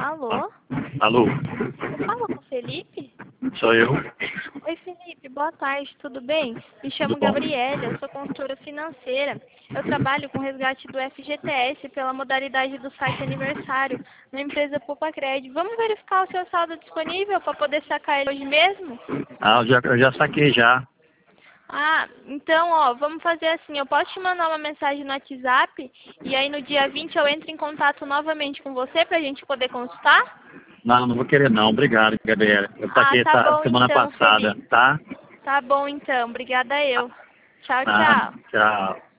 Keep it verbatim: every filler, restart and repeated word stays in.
Alô? Alô? Fala com o Felipe? Sou eu. Oi, Felipe, boa tarde, tudo bem? Me chamo Tudo bom? Gabriela, eu sou consultora financeira. Eu trabalho com resgate do F G T S pela modalidade do site aniversário na empresa Poupa-Cred. Vamos verificar o seu saldo disponível para poder sacar ele hoje mesmo? Ah, eu já, eu já saquei já. Ah, então, ó, vamos fazer assim, eu posso te mandar uma mensagem no WhatsApp e aí no dia vinte eu entro em contato novamente com você para a gente poder consultar? Não, não vou querer não. Obrigado, Gabriela. Eu Ah, saquei tá essa bom semana então, passada, Felipe. tá? Tá bom então, obrigada eu. Tchau, Ah, tchau. tchau.